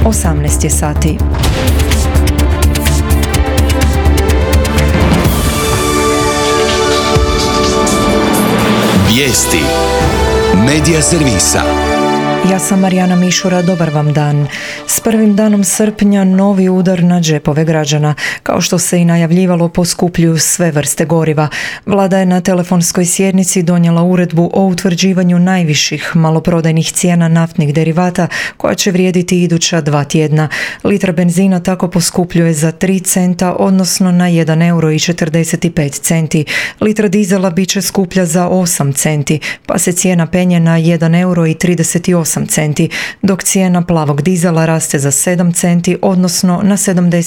18 je sati. Vijesti Medija servisa. Ja sam Marijana Mišura, dobar vam dan. S prvim danom srpnja novi udar na džepove građana. Kao što se i najavljivalo, poskupljuju sve vrste goriva. Vlada je na telefonskoj sjednici donijela uredbu o utvrđivanju najviših maloprodajnih cijena naftnih derivata koja će vrijediti iduća 2 tjedna. Litra benzina tako poskupljuje za 3 centa, odnosno na 1,45 euro. Litra dizela bit će skuplja za 8 centi, pa se cijena penje na 1,38 centi, dok cijena plavog dizela raste za 7 centi, odnosno na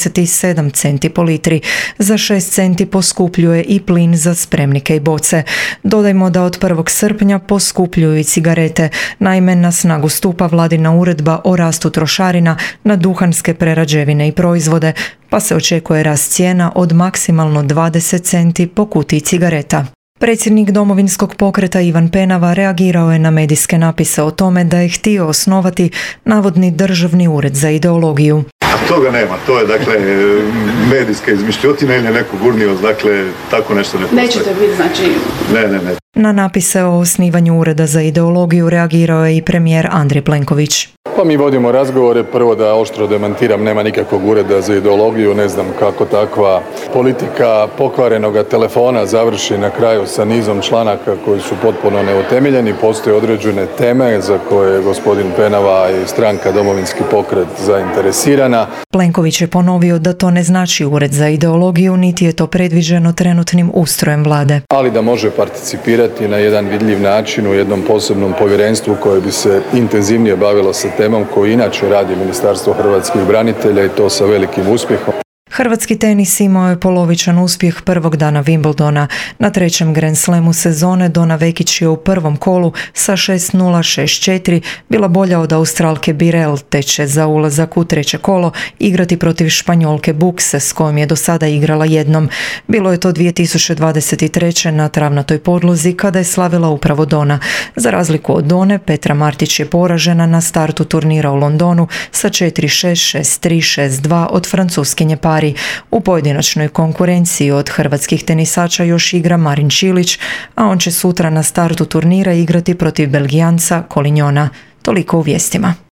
77 centi po litri. Za 6 centi poskupljuje i plin za spremnike i boce. Dodajmo da od 1. srpnja poskupljuju i cigarete. Naime, na snagu stupa vladina uredba o rastu trošarina na duhanske prerađevine i proizvode, pa se očekuje rast cijena od maksimalno 20 centi po kutiji cigareta. Predsjednik Domovinskog pokreta Ivan Penava reagirao je na medijske napise o tome da je htio osnovati navodni državni ured za ideologiju. A toga nema, to je dakle medijska izmišljotina ili je neko gurnio, dakle tako nešto ne postoji. Nećete biti, znači... Ne. Na napise o osnivanju ureda za ideologiju reagirao je i premijer Andrej Plenković. Pa mi vodimo razgovore, prvo da oštro demantiram, nema nikakvog ureda za ideologiju, ne znam kako takva politika pokvarenoga telefona završi na kraju sa nizom članaka koji su potpuno neutemeljeni. Postoje određene teme za koje je gospodin Penava i stranka Domovinski pokret zainteresirana. Plenković je ponovio da to ne znači ured za ideologiju, niti je to predviđeno trenutnim ustrojem vlade. Ali da može participirati na jedan vidljiv način u jednom posebnom povjerenstvu koje bi se intenzivnije bavilo sa temom koju inače radi Ministarstvo hrvatskih branitelja i to sa velikim uspjehom. Hrvatski tenis imao je polovičan uspjeh prvog dana Wimbledona. Na 3. Grand Slamu sezone Dona Vekić je u prvom kolu sa 6-0, 6-4 bila bolja od Australke Birel, te će za ulazak u 3. kolo igrati protiv Španjolke Bukse, s kojom je do sada igrala jednom. Bilo je to 2023. na travnatoj podlozi kada je slavila upravo Dona. Za razliku od Done, Petra Martić je poražena na startu turnira u Londonu sa 4-6, 6-3, 6-2 od francuskinje pari. U pojedinačnoj konkurenciji od hrvatskih tenisača još igra Marin Čilić, a on će sutra na startu turnira igrati protiv Belgijanca Kolinjona. Toliko u vijestima.